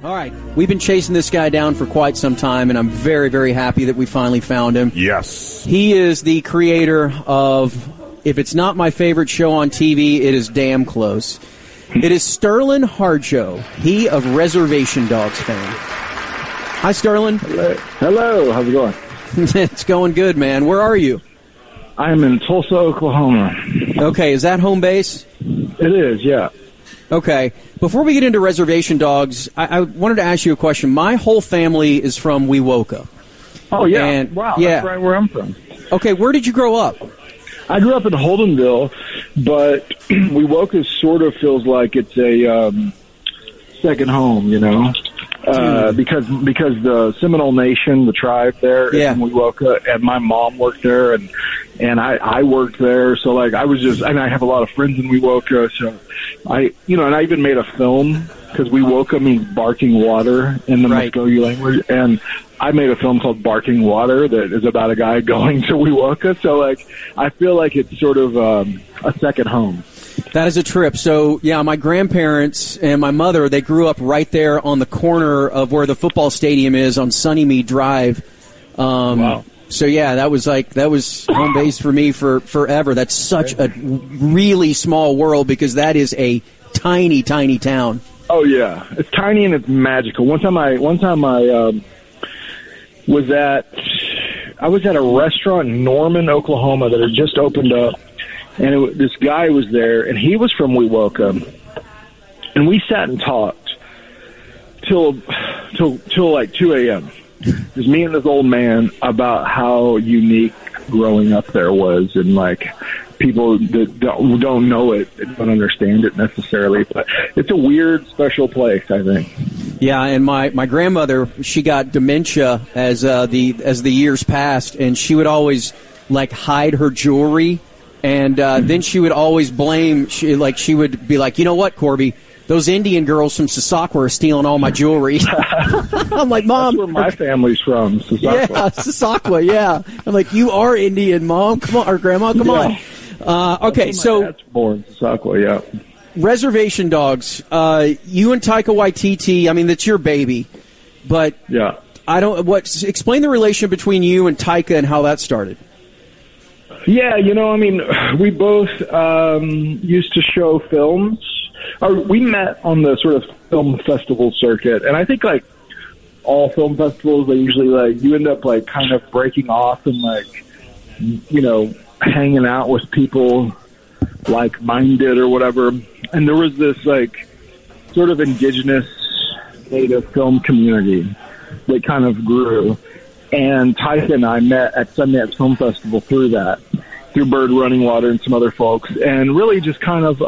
All right. We've been chasing this guy down for quite some time, and I'm very, very happy that we finally found him. Yes. He is the creator of, if it's not my favorite show on TV, it is damn close. It is Sterling Harjo, he of Reservation Dogs fame. Hi, Sterling. Hello. How's it going? It's going good, man. Where are you? I'm in Tulsa, Oklahoma. Okay, is that home base? It is, yeah. Okay. Before we get into Reservation Dogs, I wanted to ask you a question. My whole family is from Wewoka. Oh, yeah. And, wow, yeah. That's right where I'm from. Okay, where did you grow up? I grew up in Holdenville, but Wewoka sort of feels like it's a second home, you know? Because the Seminole Nation, the tribe there, is in Wewoka, and my mom worked there, and I worked there, so like I was just, and I have a lot of friends in Wewoka, so and I even made a film because Wewoka means barking water in the Muscogee language, and I made a film called Barking Water that is about a guy going to Wewoka, so like I feel like it's sort of a second home. That is a trip. So, yeah, my grandparents and my mother, they grew up right there on the corner of where the football stadium is on Sunnymead Drive. Wow. So, yeah, that was home base for me for forever. That's such a really small world because that is a tiny, tiny town. Oh, yeah. It's tiny and it's magical. One time I was at a restaurant in Norman, Oklahoma that had just opened up. And this guy was there, and he was from Wewoka. And we sat and talked till like 2 a.m. It was me and this old man about how unique growing up there was, and like people that don't know it don't understand it necessarily. But it's a weird, special place, I think. Yeah, and my grandmother, she got dementia as the years passed, and she would always like hide her jewelry. And then she would always blame, she would be like, you know what, Corby, those Indian girls from Sassacua are stealing all my jewelry. I'm like, Mom. That's where my family's from, Sassacua. Yeah, Sassacua, yeah. I'm like, you are Indian, Mom. Come on, or Grandma, come on. Okay, so. That's born Sassacua, yeah. Reservation Dogs, you and Taika Waititi, I mean, that's your baby. But yeah. Explain the relation between you and Taika and how that started. Yeah, I mean, we both used to show films. We met on the sort of film festival circuit, and I think like all film festivals, they usually like you end up like kind of breaking off and like hanging out with people like-minded or whatever. And there was this like sort of indigenous native film community that kind of grew. And Taika and I met at Sundance Film Festival through Bird Running Water and some other folks, and really just kind of,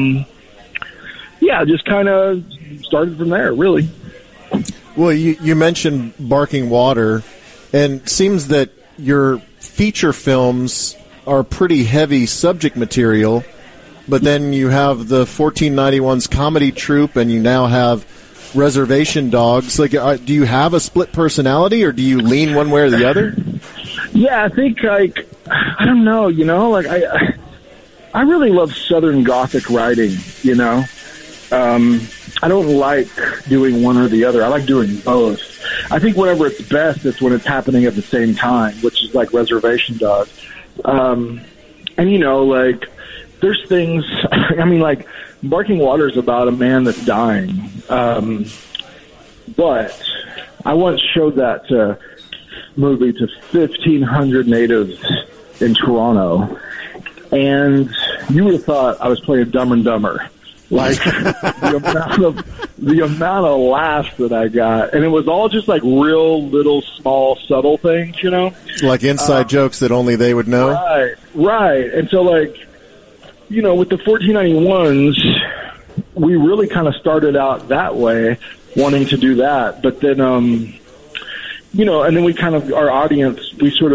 started from there, really. Well, you mentioned Barking Water, and it seems that your feature films are pretty heavy subject material, but then you have the 1491's comedy troupe, and you now have Reservation Dogs. Like, do you have a split personality, or do you lean one way or the other? Yeah, I think like I don't know. Like I really love Southern Gothic writing. I don't like doing one or the other. I like doing both. I think whenever it's best, it's when it's happening at the same time, which is like Reservation Dogs. And like there's things. I mean, like Barking Water is about a man that's dying. But I once showed that movie to 1,500 natives in Toronto, and you would have thought I was playing Dumb and Dumber. Like the amount of laughs that I got, and it was all just like real little small subtle things, like inside jokes that only they would know. Right. And so like, with the 1491s, we really kind of started out that way, wanting to do that. But then, and then we kind of, our audience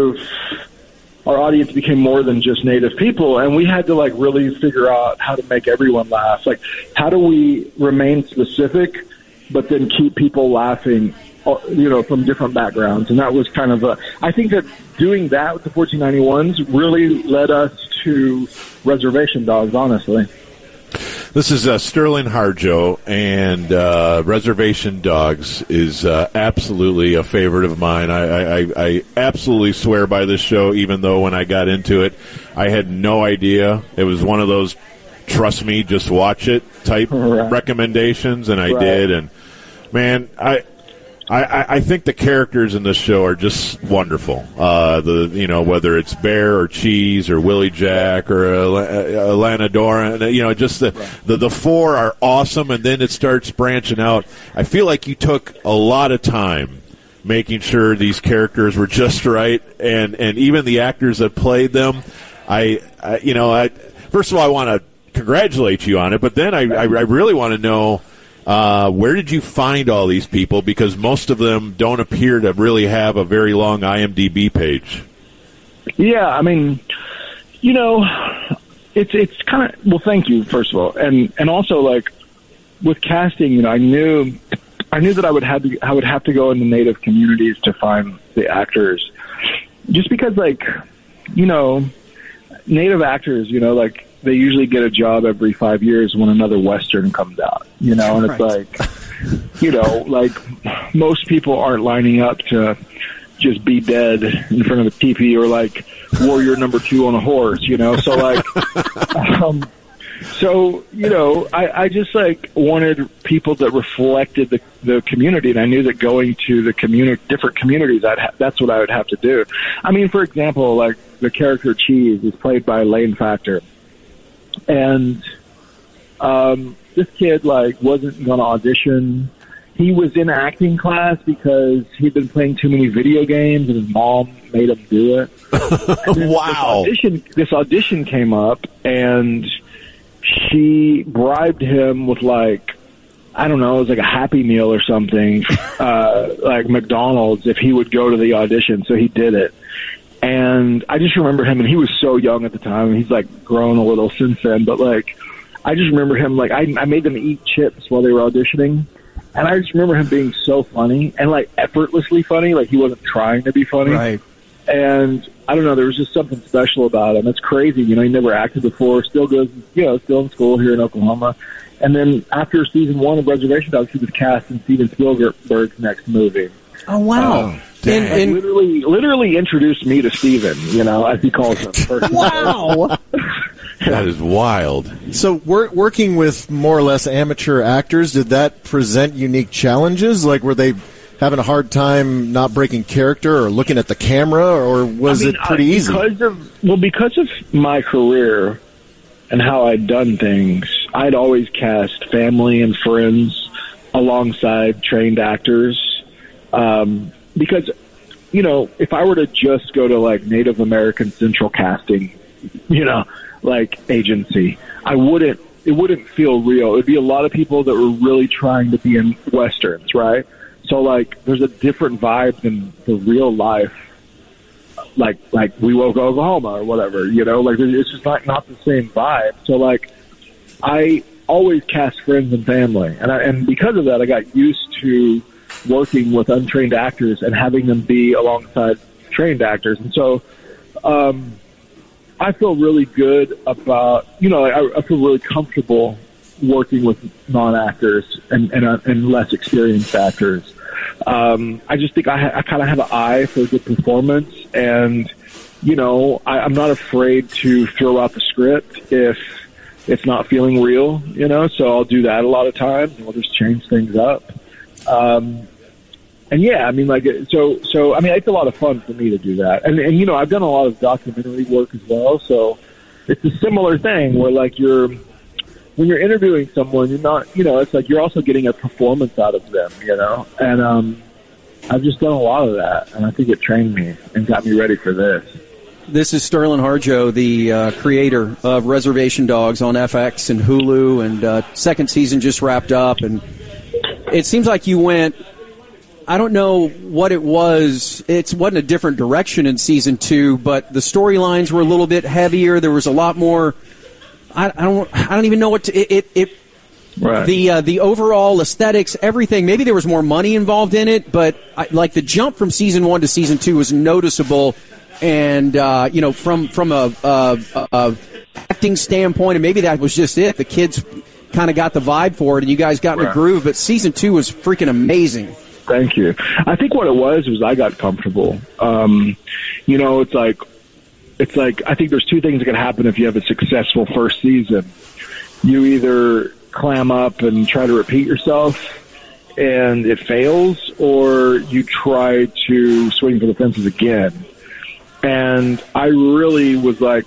became more than just Native people, and we had to like really figure out how to make everyone laugh. Like, how do we remain specific, but then keep people laughing, from different backgrounds? And that was kind of I think that doing that with the 1491s really led us to Reservation Dogs, honestly. This is Sterling Harjo, and Reservation Dogs is absolutely a favorite of mine. I absolutely swear by this show, even though when I got into it, I had no idea. It was one of those trust me, just watch it type recommendations, and I did. And, man, I think the characters in this show are just wonderful. Whether it's Bear or Cheese or Willie Jack or Alana Doran, just the four are awesome, and then it starts branching out. I feel like you took a lot of time making sure these characters were just right, and even the actors that played them. First of all, I want to congratulate you on it, but then I really want to know. Where did you find all these people? Because most of them don't appear to really have a very long IMDb page. Yeah, I mean, it's kind of, well, thank you, first of all. And also, like, with casting, I knew that I would have to go into Native communities to find the actors. Just because, like, Native actors, like, they usually get a job every 5 years when another Western comes out, and it's like, like most people aren't lining up to just be dead in front of a teepee or like warrior number 2 on a horse, so like, I just like wanted people that reflected the community, and I knew that going to the different communities, that's what I would have to do. I mean, for example, like the character Cheese is played by Lane Factor. And this kid, like, wasn't going to audition. He was in acting class because he'd been playing too many video games, and his mom made him do it. Wow. This audition came up, and she bribed him with, like, I don't know, it was like a Happy Meal or something, like McDonald's, if he would go to the audition. So he did it. And I just remember him, and he was so young at the time, and he's, like, grown a little since then. But, like, I just remember him, like, I made them eat chips while they were auditioning. And I just remember him being so funny and, like, effortlessly funny. Like, he wasn't trying to be funny. Right. And, I don't know, there was just something special about him. It's crazy. He never acted before, still goes, still in school here in Oklahoma. And then after season 1 of Reservation Dogs, he was cast in Steven Spielberg's next movie. Oh, wow. And literally introduced me to Steven, as he calls him. Wow. That is wild. So working with more or less amateur actors, did that present unique challenges? Like, were they having a hard time not breaking character or looking at the camera, or was it pretty easy? Because of my career and how I'd done things, I'd always cast family and friends alongside trained actors. Because, if I were to just go to, like, Native American Central Casting, like, agency, it wouldn't feel real. It would be a lot of people that were really trying to be in Westerns, right? So, like, there's a different vibe than the real life, like We Woke Oklahoma or whatever, like, it's just not the same vibe. So, like, I always cast friends and family. And because of that, I got used to working with untrained actors and having them be alongside trained actors. And so I feel really good about, I feel really comfortable working with non-actors and less experienced actors. I just think I kind of have an eye for a good performance, and, I'm not afraid to throw out the script if it's not feeling real, so I'll do that a lot of times, and we'll just change things up. And yeah, I mean, like, so, I mean, it's a lot of fun for me to do that. And I've done a lot of documentary work as well. So it's a similar thing where, like, when you're interviewing someone, you're not, it's like you're also getting a performance out of them, and, I've just done a lot of that, and I think it trained me and got me ready for this. This is Sterling Harjo, the creator of Reservation Dogs on FX and Hulu, and second season just wrapped up, and it seems like you went, I don't know what it was. It wasn't a different direction in season 2, but the storylines were a little bit heavier. There was a lot more. I don't even know what to. Right. The overall aesthetics, everything. Maybe there was more money involved in it, but like the jump from season 1 to season 2 was noticeable. And from a acting standpoint, and maybe that was just it. The kids kind of got the vibe for it, and you guys got in a groove. But season 2 was freaking amazing. Thank you. I think what it was I got comfortable. It's like I think there's two things that can happen if you have a successful first season. You either clam up and try to repeat yourself, and it fails, or you try to swing for the fences again. And I really was like,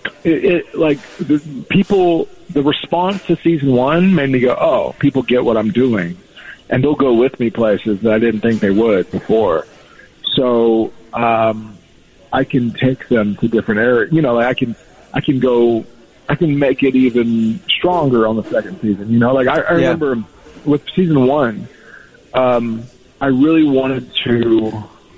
the response to season 1 made me go, oh, people get what I'm doing. And they'll go with me places that I didn't think they would before. So, I can take them to different areas. I can make it even stronger on the second season. I remember with season 1, I really wanted to,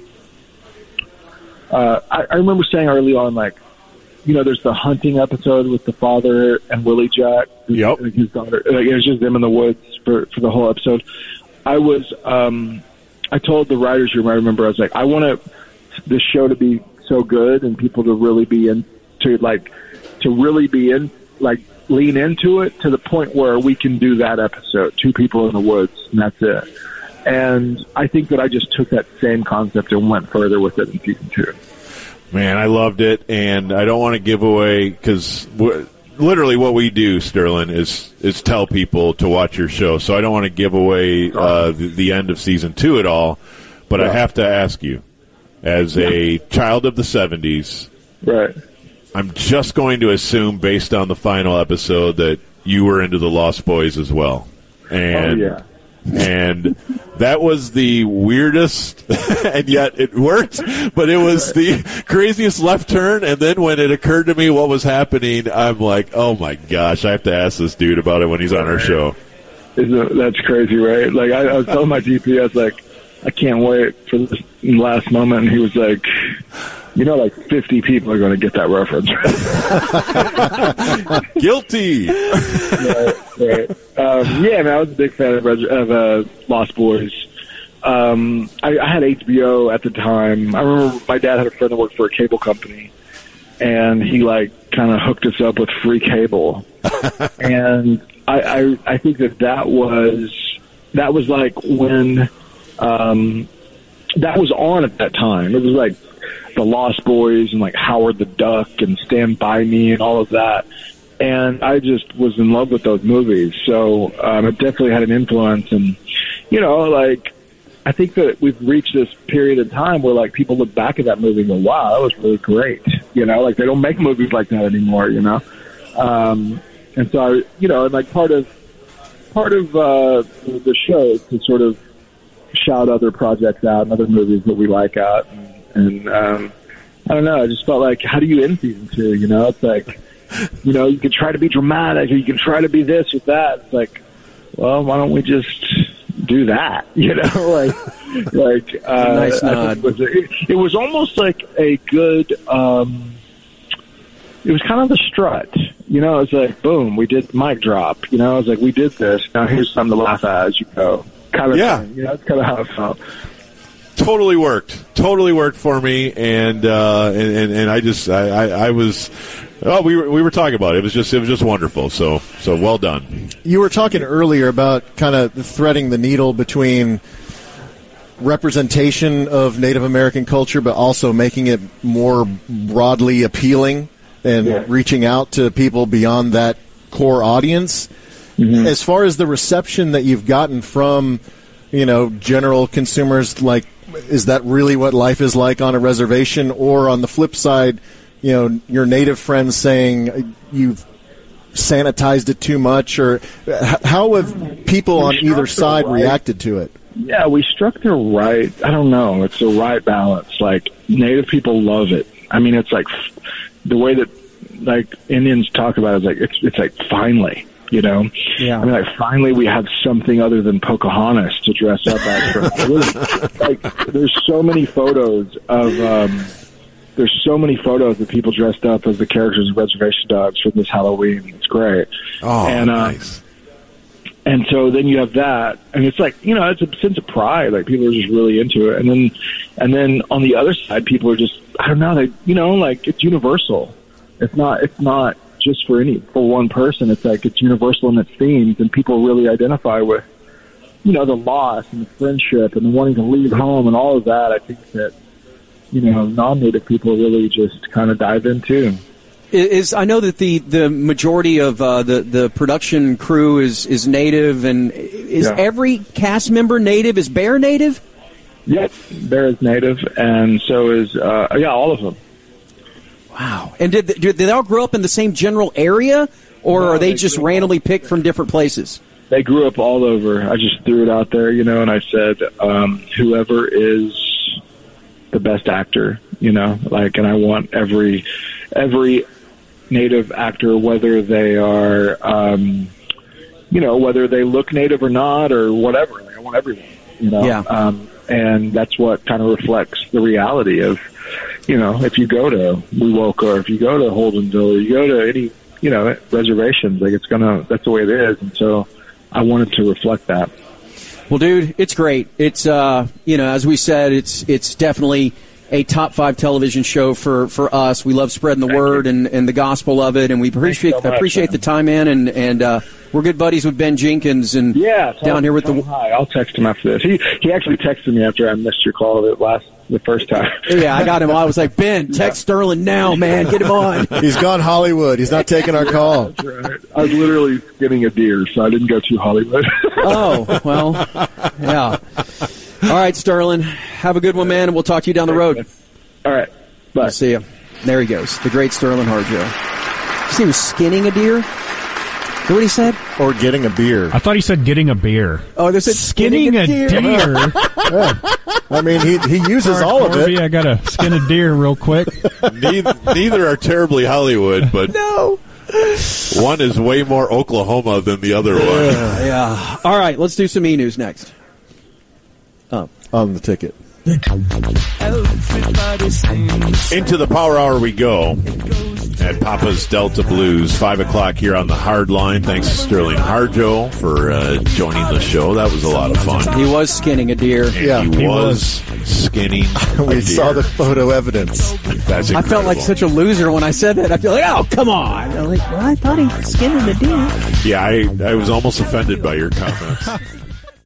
I remember saying early on, there's the hunting episode with the father and Willie Jack, his daughter. It was just them in the woods for the whole episode. I told the writers' room, I remember, I was like, I want this show to be so good and people to really be lean into it to the point where we can do that episode, 2 people in the woods, and that's it. And I think that I just took that same concept and went further with it in season 2. Man, I loved it, and I don't want to give away, because literally what we do, Sterling, is tell people to watch your show. So I don't want to give away the end of season 2 at all, but I have to ask you, as a child of the 70s, right? I'm just going to assume, based on the final episode, that you were into the Lost Boys as well. And and that was the weirdest, and yet it worked, but it was the craziest left turn. And then when it occurred to me what was happening, I'm like, oh my gosh, I have to ask this dude about it when he's on our show. That's crazy, right? I was telling my GPS, I can't wait for this last moment, and he was like, 50 people are going to get that reference. Guilty. Right. Man, I was a big fan of Lost Boys. I had HBO at the time. I remember my dad had a friend that worked for a cable company, and he kind of hooked us up with free cable. And I think that was when that was on at that time. It was the Lost Boys and Howard the Duck and Stand By Me and all of that. And I just was in love with those movies. So it definitely had an influence. And, I think that we've reached this period of time where people look back at that movie and go, wow, that was really great. They don't make movies like that anymore, And so, part of the show is to sort of shout other projects out and other movies that we like out. And I don't know, I just felt how do you end season 2? It's you can try to be dramatic, or you can try to be this or that. It's well, why don't we just do that? Nice nod. It was almost a good, it was kind of the strut. It's boom, we did mic drop. It's we did this. Now here's something to laugh at as you go. Kind of thing. That's kind of how it felt. Totally worked for me, and I was. Oh, we were talking about it. It was just wonderful. So well done. You were talking earlier about kind of threading the needle between representation of Native American culture, but also making it more broadly appealing and reaching out to people beyond that core audience. Mm-hmm. As far as the reception that you've gotten from, general consumers, is that really what life is like on a reservation? Or on the flip side, your native friends saying you've sanitized it too much? Or how have people on either side reacted to it? Yeah, we struck the right, I don't know, it's the right balance. Native people love it. I mean, it's the way that Indians talk about it, it's finally. Yeah. I mean, finally we have something other than Pocahontas to dress up as. There's so many photos of people dressed up as the characters of Reservation Dogs for this Halloween. It's great. Oh, and, nice. And so then you have that, and it's it's a sense of pride. People are just really into it. And then on the other side, people are just, I don't know, it's universal. It's not just for one person. It's like it's universal in its themes, and people really identify with, the loss and the friendship and the wanting to leave home and all of that. I think that, non-Native people really just kind of dive into. I know that the majority of the production crew is Native, and is every cast member Native? Is Bear Native? Yes, Bear is Native, and so is all of them. Wow! And did they all grow up in the same general area, or are they just randomly picked from different places? They grew up all over. I just threw it out there, and I said, whoever is the best actor, and I want every Native actor, whether they are, whether they look Native or not or whatever. I want everyone, Yeah. And that's what kind of reflects the reality of, if you go to Wewoka or if you go to Holdenville or you go to any, reservations, like that's the way it is. And so I wanted to reflect that. Well, dude, it's great. It's, as we said, it's definitely a top 5 television show for us. We love spreading the word and the gospel of it, and we appreciate the time, man. And we're good buddies with Ben Jenkins, and down here with the. Hi, I'll text him after this. He actually texted me after I missed your call the first time. Yeah, I got him. I was like, Ben, text Sterling now, man. Get him on. He's gone Hollywood. He's not taking our call. That's right. I was literally skinning a deer, so I didn't go to Hollywood. Oh, well, yeah. All right, Sterling. Have a good one, man, and we'll talk to you down the road. All right. Bye. I'll see you. There he goes. The great Sterling Harjo. He was skinning a deer? Is that what he said? Or getting a beer. I thought he said getting a beer. Oh, they said skinning a deer. Yeah. I mean, he uses all of it. I got to skin a deer real quick. Neither are terribly Hollywood, but no. One is way more Oklahoma than the other one. Yeah. All right, let's do some E-News next. On the ticket. Into the Power Hour we go at Papa's Delta Blues, 5 o'clock here on the Hard Line. Thanks to Sterling Harjo for joining the show. That was a lot of fun. He was skinning a deer. And he was skinning a We deer. saw the photo evidence. That's incredible. I felt like such a loser when I said that. I feel like, oh, come on. I'm like, well, I thought he was skinning a deer. Yeah, I was almost offended by your comments.